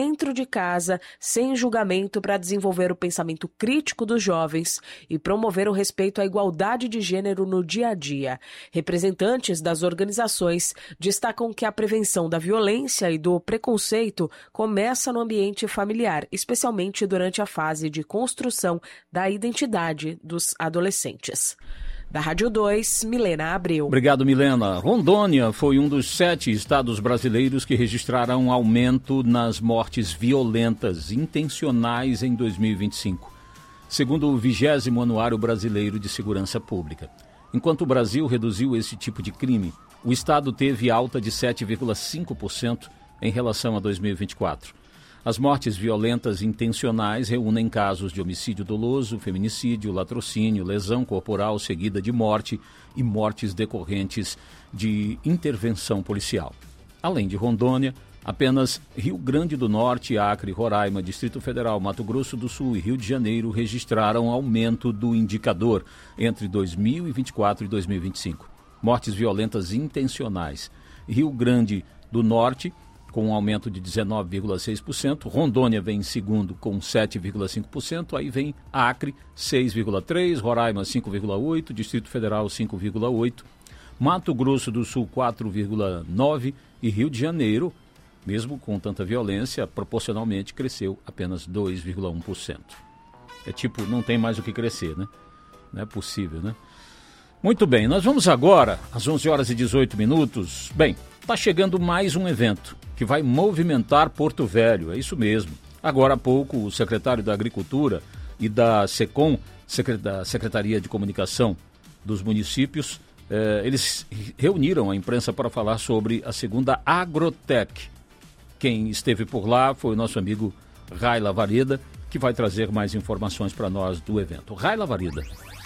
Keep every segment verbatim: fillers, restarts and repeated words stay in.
dentro de casa, sem julgamento, para desenvolver o pensamento crítico dos jovens e promover o respeito à igualdade de gênero no dia a dia. Representantes das organizações destacam que a prevenção da violência e do preconceito começa no ambiente familiar, especialmente durante a fase de construção da identidade dos adolescentes. Da Rádio dois, Milena Abreu. Obrigado, Milena. Rondônia foi um dos sete estados brasileiros que registraram um aumento nas mortes violentas intencionais em dois mil e vinte e cinco, segundo o vigésimo Anuário Brasileiro de Segurança Pública. Enquanto o Brasil reduziu esse tipo de crime, o estado teve alta de sete vírgula cinco por cento em relação a dois mil e vinte e quatro. As mortes violentas intencionais reúnem casos de homicídio doloso, feminicídio, latrocínio, lesão corporal seguida de morte e mortes decorrentes de intervenção policial. Além de Rondônia, apenas Rio Grande do Norte, Acre, Roraima, Distrito Federal, Mato Grosso do Sul e Rio de Janeiro registraram aumento do indicador entre dois mil e vinte e quatro e dois mil e vinte e cinco. Mortes violentas intencionais. Rio Grande do Norte, com um aumento de dezenove vírgula seis por cento, Rondônia vem em segundo com sete vírgula cinco por cento, aí vem Acre, seis vírgula três por cento, Roraima, cinco vírgula oito por cento, Distrito Federal, cinco vírgula oito por cento, Mato Grosso do Sul, quatro vírgula nove por cento e Rio de Janeiro, mesmo com tanta violência, proporcionalmente cresceu apenas dois vírgula um por cento. É tipo, não tem mais o que crescer, né? Não é possível, né? Muito bem, nós vamos agora, às onze horas e dezoito minutos. Bem, está chegando mais um evento que vai movimentar Porto Velho, é isso mesmo. Agora há pouco, o secretário da Agricultura e da SECOM, da Secretaria de Comunicação dos municípios, eh, eles reuniram a imprensa para falar sobre a segunda Agrotec. Quem esteve por lá foi o nosso amigo Ray Lavareda, que vai trazer mais informações para nós do evento. Ray Lavareda.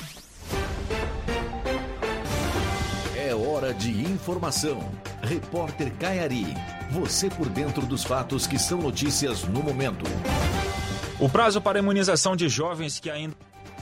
É hora de informação. Repórter Caiari. Você por dentro dos fatos que são notícias no momento. O prazo para a imunização de jovens que ainda...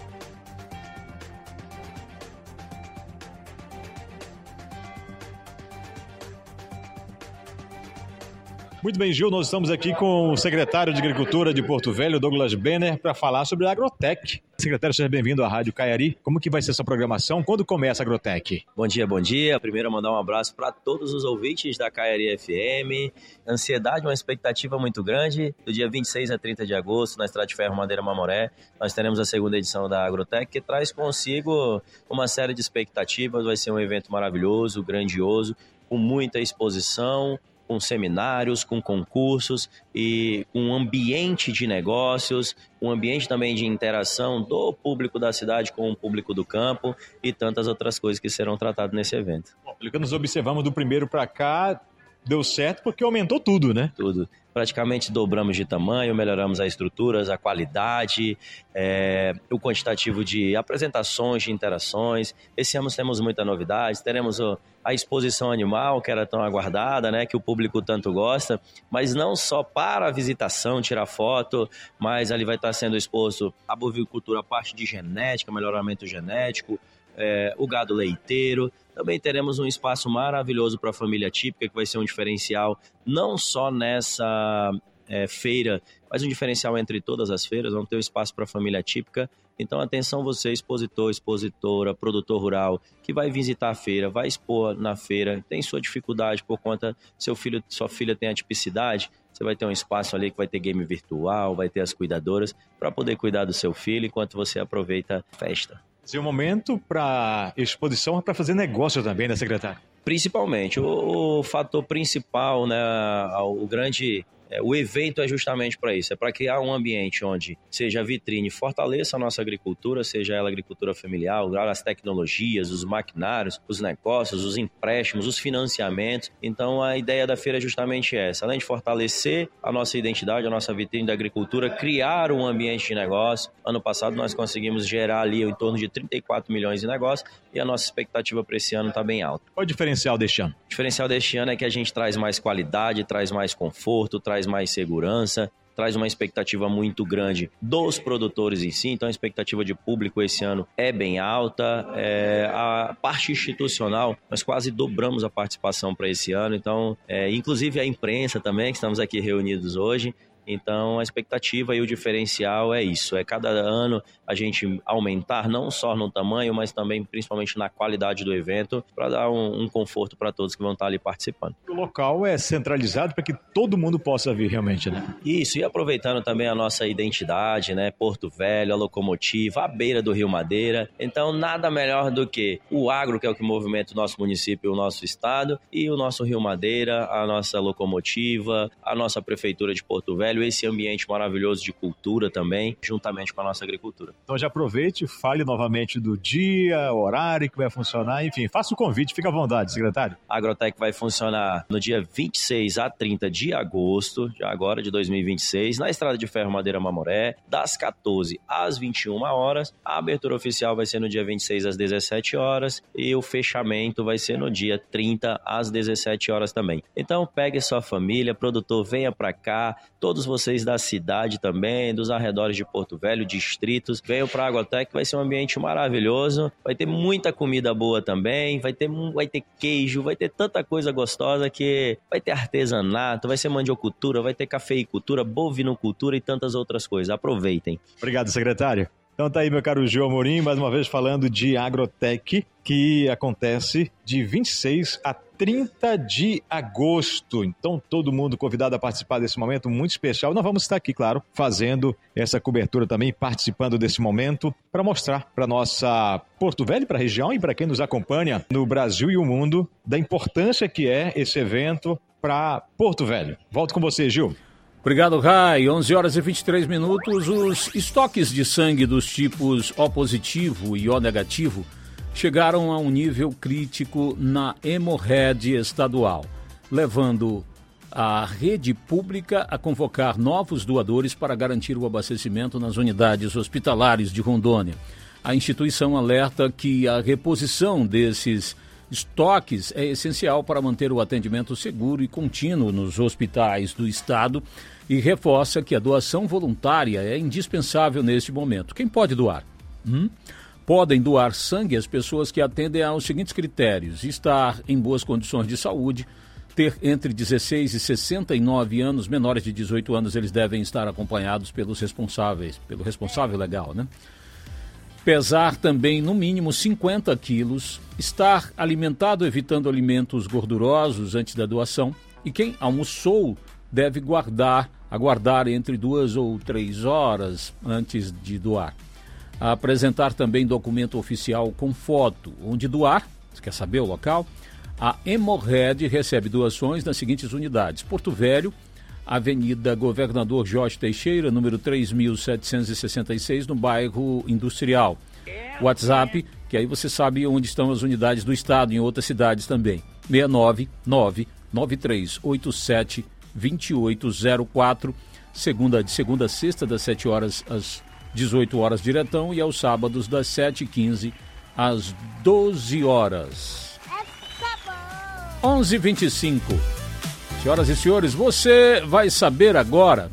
Muito bem, Gil, nós estamos aqui com o secretário de Agricultura de Porto Velho, Douglas Benner, para falar sobre a Agrotec. Secretário, seja bem-vindo à Rádio Caiari. Como que vai ser essa programação? Quando começa a Agrotec? Bom dia, bom dia. Primeiro, mandar um abraço para todos os ouvintes da Caiari F M. Ansiedade, uma expectativa muito grande. Do dia vinte e seis a trinta de agosto, na Estrada de Ferro Madeira Mamoré, nós teremos a segunda edição da Agrotec, que traz consigo uma série de expectativas. Vai ser um evento maravilhoso, grandioso, com muita exposição, com seminários, com concursos e um ambiente de negócios, um ambiente também de interação do público da cidade com o público do campo e tantas outras coisas que serão tratadas nesse evento. Bom, pelo que nós observamos do primeiro para cá, deu certo porque aumentou tudo, né? Tudo. Praticamente dobramos de tamanho, melhoramos as estruturas, a qualidade, é, o quantitativo de apresentações, de interações. Esse ano temos muita novidade, teremos o, a exposição animal, que era tão aguardada, né, que o público tanto gosta, mas não só para a visitação, tirar foto, mas ali vai estar sendo exposto a bovicultura, a parte de genética, melhoramento genético, é, o gado leiteiro. Também teremos um espaço maravilhoso para a família típica, que vai ser um diferencial não só nessa é, feira, mas um diferencial entre todas as feiras. Vamos ter um espaço para a família típica. Então, atenção você, expositor, expositora, produtor rural, que vai visitar a feira, vai expor na feira, tem sua dificuldade por conta, seu filho, sua filha tem a tipicidade, você vai ter um espaço ali que vai ter game virtual, vai ter as cuidadoras, para poder cuidar do seu filho enquanto você aproveita a festa. Esse é um momento para exposição, para fazer negócio também, né, secretário? Principalmente. O, o fator principal, né, o grande... O evento é justamente para isso, é para criar um ambiente onde seja a vitrine, fortaleça a nossa agricultura, seja ela agricultura familiar, as tecnologias, os maquinários, os negócios, os empréstimos, os financiamentos. Então a ideia da feira é justamente essa, além de fortalecer a nossa identidade, a nossa vitrine da agricultura, criar um ambiente de negócio. Ano passado nós conseguimos gerar ali em torno de trinta e quatro milhões de negócios e a nossa expectativa para esse ano está bem alta. Qual é o diferencial deste ano? O diferencial deste ano é que a gente traz mais qualidade, traz mais conforto, traz mais segurança, traz uma expectativa muito grande dos produtores em si, então a expectativa de público esse ano é bem alta. É, a parte institucional, nós quase dobramos a participação para esse ano, então, é, inclusive a imprensa também, que estamos aqui reunidos hoje, Então a expectativa e o diferencial é isso, é cada ano a gente aumentar não só no tamanho, mas também principalmente na qualidade do evento, para dar um, um conforto para todos que vão estar ali participando. O local é centralizado para que todo mundo possa vir realmente, né? Isso, e aproveitando também a nossa identidade, né? Porto Velho, a locomotiva, à beira do Rio Madeira. Então nada melhor do que o agro, que é o que movimenta o nosso município e o nosso estado, e o nosso Rio Madeira, a nossa locomotiva, a nossa prefeitura de Porto Velho, esse ambiente maravilhoso de cultura também, juntamente com a nossa agricultura. Então já aproveite, fale novamente do dia, horário que vai funcionar, enfim, faça o convite, fique à vontade, secretário. A Agrotech vai funcionar no dia vinte e seis a trinta de agosto, já agora de dois mil e vinte e seis, na Estrada de Ferro Madeira Mamoré, das quatorze às vinte e uma horas. A abertura oficial vai ser no dia vinte e seis às dezessete horas e o fechamento vai ser no dia trinta às dezessete horas também. Então pegue sua família, produtor, venha para cá, todos vocês da cidade também, dos arredores de Porto Velho, distritos, venham para a Agrotech, vai ser um ambiente maravilhoso, vai ter muita comida boa também, vai ter, vai ter queijo, vai ter tanta coisa gostosa que vai ter artesanato, vai ser mandiocultura, vai ter cafeicultura, bovinocultura e tantas outras coisas. Aproveitem. Obrigado, secretário. Então tá aí, meu caro Gil Amorim, mais uma vez falando de Agrotech, que acontece de vinte e seis a trinta de agosto. Então todo mundo convidado a participar desse momento muito especial. Nós vamos estar aqui, claro, fazendo essa cobertura também, participando desse momento, para mostrar para nossa Porto Velho, para a região e para quem nos acompanha no Brasil e o mundo, da importância que é esse evento para Porto Velho. Volto com você, Gil. Obrigado, Rai. onze horas e vinte e três minutos. Os estoques de sangue dos tipos O positivo e O negativo chegaram a um nível crítico na Hemorred estadual, levando a rede pública a convocar novos doadores para garantir o abastecimento nas unidades hospitalares de Rondônia. A instituição alerta que a reposição desses estoques é essencial para manter o atendimento seguro e contínuo nos hospitais do estado e reforça que a doação voluntária é indispensável neste momento. Quem pode doar? Hum? Podem doar sangue as pessoas que atendem aos seguintes critérios: estar em boas condições de saúde, ter entre dezesseis e sessenta e nove anos, menores de dezoito anos eles devem estar acompanhados pelos responsáveis, pelo responsável legal, né? Pesar também no mínimo cinquenta quilos, estar alimentado evitando alimentos gordurosos antes da doação e quem almoçou deve guardar, aguardar entre duas ou três horas antes de doar. Apresentar também documento oficial com foto onde doar, você quer saber o local? A Hemorred recebe doações nas seguintes unidades: Porto Velho, Avenida Governador Jorge Teixeira, número três mil setecentos e sessenta e seis, no bairro Industrial. WhatsApp, que aí você sabe onde estão as unidades do estado, em outras cidades também. seis nove nove nove três oito sete dois oito zero quatro, segunda, de segunda a sexta, das sete horas às dezoito horas diretão, e aos sábados das sete e quinze às doze horas. onze e vinte e cinco. Senhoras e senhores, você vai saber agora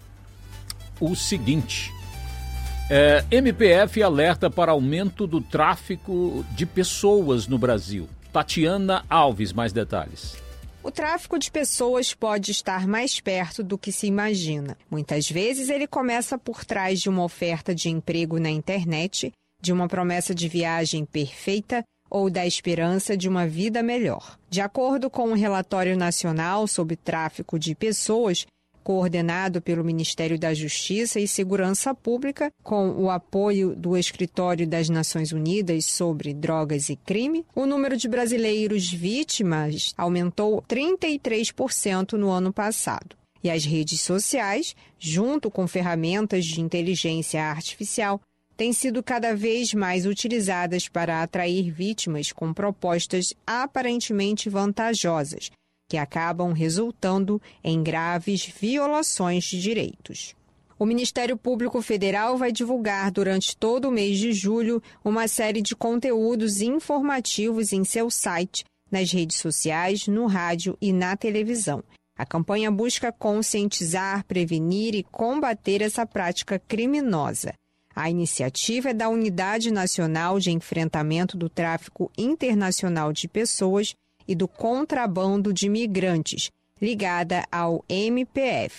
o seguinte: é, M P F alerta para aumento do tráfico de pessoas no Brasil. Tatiana Alves, mais detalhes. O tráfico de pessoas pode estar mais perto do que se imagina. Muitas vezes ele começa por trás de uma oferta de emprego na internet, de uma promessa de viagem perfeita ou da esperança de uma vida melhor. De acordo com o Relatório Nacional sobre Tráfico de Pessoas, coordenado pelo Ministério da Justiça e Segurança Pública, com o apoio do Escritório das Nações Unidas sobre Drogas e Crime, o número de brasileiros vítimas aumentou trinta e três por cento no ano passado. E as redes sociais, junto com ferramentas de inteligência artificial, têm sido cada vez mais utilizadas para atrair vítimas com propostas aparentemente vantajosas, que acabam resultando em graves violações de direitos. O Ministério Público Federal vai divulgar durante todo o mês de julho uma série de conteúdos informativos em seu site, nas redes sociais, no rádio e na televisão. A campanha busca conscientizar, prevenir e combater essa prática criminosa. A iniciativa é da Unidade Nacional de Enfrentamento do Tráfico Internacional de Pessoas e do Contrabando de Migrantes, ligada ao M P F.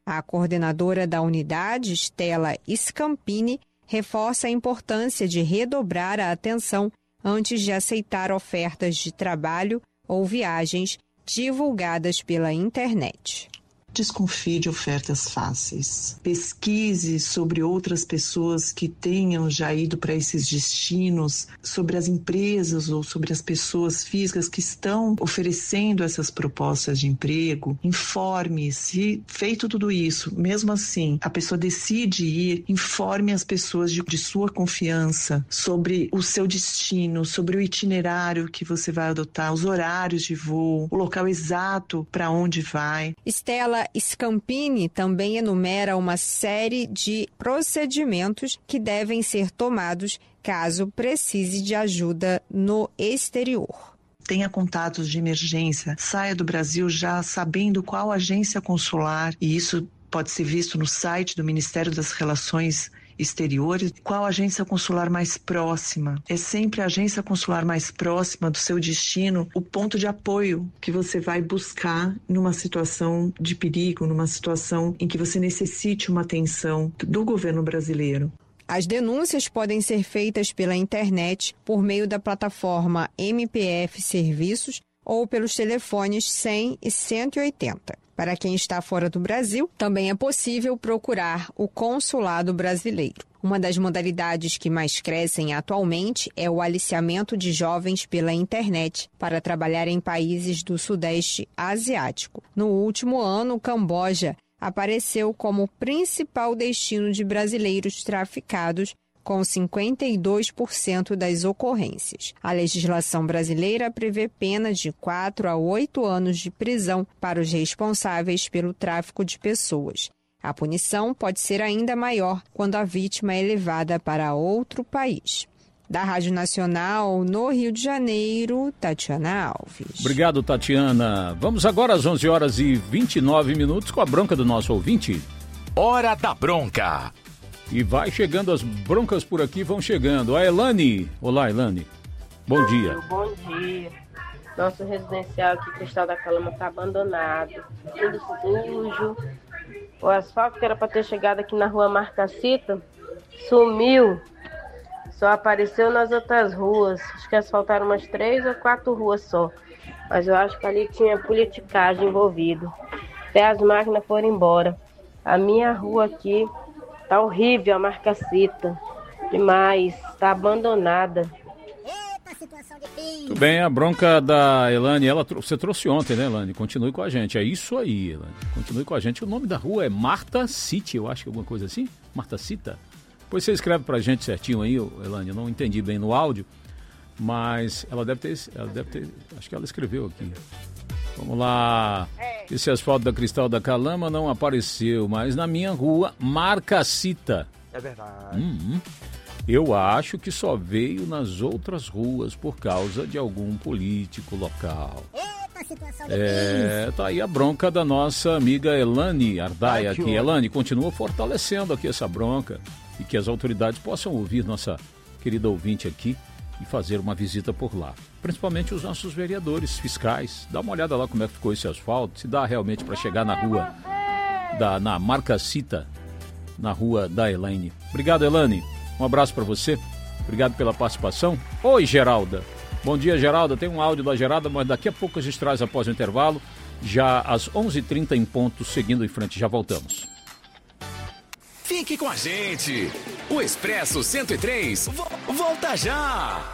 A coordenadora da unidade, Stella Scampini, reforça a importância de redobrar a atenção antes de aceitar ofertas de trabalho ou viagens divulgadas pela internet. Desconfie de ofertas fáceis. Pesquise sobre outras pessoas que tenham já ido para esses destinos, sobre as empresas ou sobre as pessoas físicas que estão oferecendo essas propostas de emprego. Informe-se. Feito tudo isso, mesmo assim, a pessoa decide ir, informe as pessoas de, de sua confiança sobre o seu destino, sobre o itinerário que você vai adotar, os horários de voo, o local exato para onde vai. Stella Scampini também enumera uma série de procedimentos que devem ser tomados caso precise de ajuda no exterior. Tenha contatos de emergência, saia do Brasil já sabendo qual agência consular, e isso pode ser visto no site do Ministério das Relações Exteriores, qual agência consular mais próxima. É sempre a agência consular mais próxima do seu destino o ponto de apoio que você vai buscar numa situação de perigo, numa situação em que você necessite uma atenção do governo brasileiro. As denúncias podem ser feitas pela internet por meio da plataforma M P F Serviços ou pelos telefones cem e cento e oitenta. Para quem está fora do Brasil, também é possível procurar o consulado brasileiro. Uma das modalidades que mais crescem atualmente é o aliciamento de jovens pela internet para trabalhar em países do Sudeste Asiático. No último ano, o Camboja apareceu como principal destino de brasileiros traficados, com cinquenta e dois por cento das ocorrências. A legislação brasileira prevê pena de quatro a oito anos de prisão para os responsáveis pelo tráfico de pessoas. A punição pode ser ainda maior quando a vítima é levada para outro país. Da Rádio Nacional, no Rio de Janeiro, Tatiana Alves. Obrigado, Tatiana. Vamos agora às onze horas e vinte e nove minutos com a bronca do nosso ouvinte. Hora da Bronca. E vai chegando, as broncas por aqui vão chegando. A Elane. Olá, Elane. Bom dia. Bom dia. Nosso residencial aqui, Cristal da Calama, está abandonado. Tudo sujo. O asfalto que era para ter chegado aqui na rua Marcacita sumiu. Só apareceu nas outras ruas. Acho que asfaltaram umas três ou quatro ruas só. Mas eu acho que ali tinha politicagem envolvida. Até as máquinas foram embora. A minha rua aqui tá horrível, a Marcacita. Demais. Tá abandonada. Tudo bem, a bronca da Elane, ela, você trouxe ontem, né, Elane? Continue com a gente. É isso aí, Elane. Continue com a gente. O nome da rua é Marta City, eu acho que alguma coisa assim. Marta Cita. Depois você escreve pra gente certinho aí, Elane. Eu não entendi bem no áudio, mas ela deve ter, ela deve ter, acho que ela escreveu aqui. Vamos lá. Esse asfalto da Cristal da Calama não apareceu, mas na minha rua, Marcacita. É verdade. Uhum. Eu acho que só veio nas outras ruas por causa de algum político local. Eita, situação de É, tá aí a bronca da nossa amiga Elane Ardaia aqui. Elane, continua fortalecendo aqui essa bronca e que as autoridades possam ouvir nossa querida ouvinte aqui e fazer uma visita por lá. Principalmente os nossos vereadores fiscais. Dá uma olhada lá como é que ficou esse asfalto, se dá realmente para chegar na rua, da, na Marcacita, na rua da Elane. Obrigado, Elane. Um abraço para você. Obrigado pela participação. Oi, Geralda. Bom dia, Geralda. Tem um áudio da Geralda, mas daqui a pouco a gente traz após o intervalo. Já às onze e trinta em ponto, seguindo em frente. Já voltamos. Fique com a gente. O Expresso cento e três vo- volta já.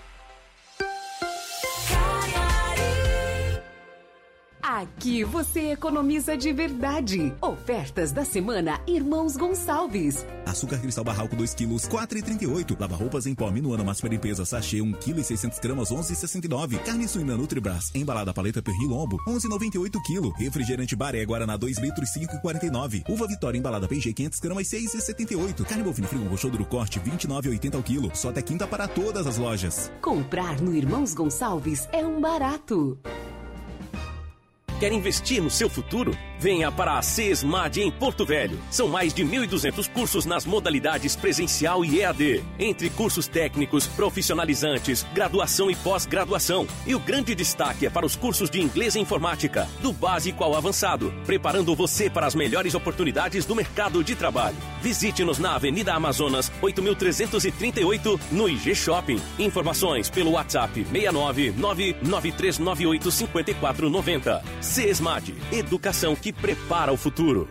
Aqui você economiza de verdade. Ofertas da semana Irmãos Gonçalves. Açúcar cristal barralco dois quilos, quatro reais e trinta e oito. Lava roupas em pó Minuano máxima limpeza sachê um quilo e seiscentos gramas, onze reais e sessenta e nove. Carne suína Nutribras embalada paleta pernil lombo, onze reais e noventa e oito quilo. Refrigerante Baré Guaraná dois litros, cinco reais e quarenta e nove. Uva Vitória embalada P G quinhentos gramas, seis reais e setenta e oito. Carne bovina frigo roxoduro corte vinte e nove reais e oitenta ao quilo. Só até quinta para todas as lojas. Comprar no Irmãos Gonçalves é um barato. quer investir no seu futuro? Venha para a CESMAD em Porto Velho. São mais de mil e duzentos cursos nas modalidades presencial e E A D. Entre cursos técnicos, profissionalizantes, graduação e pós-graduação. E o grande destaque é para os cursos de inglês e informática, do básico ao avançado, preparando você para as melhores oportunidades do mercado de trabalho. Visite-nos na Avenida Amazonas, oito mil trezentos e trinta e oito, no I G Shopping. Informações pelo WhatsApp seis nove nove nove três nove oito cinco quatro nove zero. CESMAD, educação que prepara o futuro.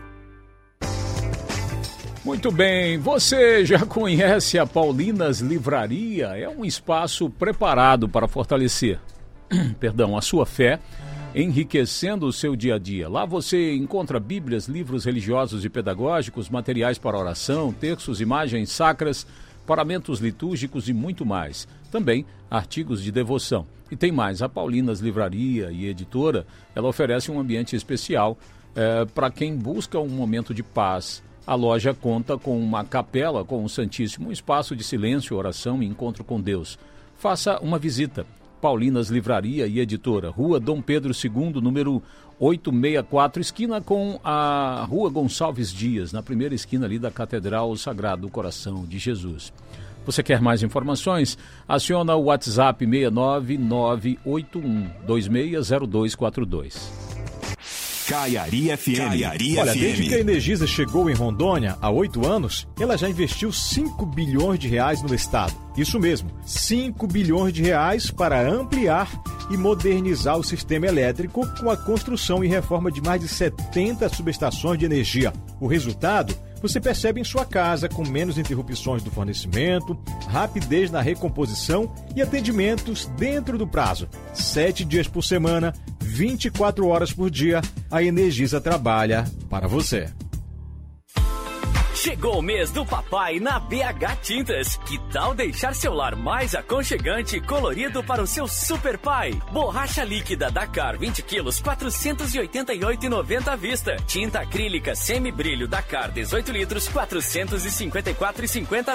Muito bem, você já conhece a Paulinas Livraria? É um espaço preparado para fortalecer, perdão, a sua fé, enriquecendo o seu dia a dia. Lá você encontra bíblias, livros religiosos e pedagógicos, materiais para oração, textos, imagens sacras, paramentos litúrgicos e muito mais. Também artigos de devoção. E tem mais, a Paulinas Livraria e Editora, ela oferece um ambiente especial é, para quem busca um momento de paz. A loja conta com uma capela com o Santíssimo, um espaço de silêncio, oração e encontro com Deus. Faça uma visita. Paulinas Livraria e Editora, Rua Dom Pedro segundo, número oitocentos e sessenta e quatro, esquina com a Rua Gonçalves Dias, na primeira esquina ali da Catedral Sagrado do Coração de Jesus. Você quer mais informações? Aciona o WhatsApp seis nove nove oito um dois seis zero dois quatro dois. Caiari F M. Caiari Olha, F M. desde que a Energisa chegou em Rondônia, há oito anos, ela já investiu cinco bilhões de reais no estado. Isso mesmo, cinco bilhões de reais para ampliar e modernizar o sistema elétrico com a construção e reforma de mais de setenta subestações de energia. O resultado você percebe em sua casa, com menos interrupções do fornecimento, rapidez na recomposição e atendimentos dentro do prazo. Sete dias por semana, vinte e quatro horas por dia, a Energisa trabalha para você. Chegou o mês do papai na B H Tintas. Que tal deixar seu lar mais aconchegante e colorido para o seu super pai? Borracha líquida Dakar vinte quilos, quatrocentos e oitenta e oito reais e noventa centavos à vista. Tinta acrílica semibrilho Dakar dezoito litros, quatrocentos e cinquenta e quatro reais e cinquenta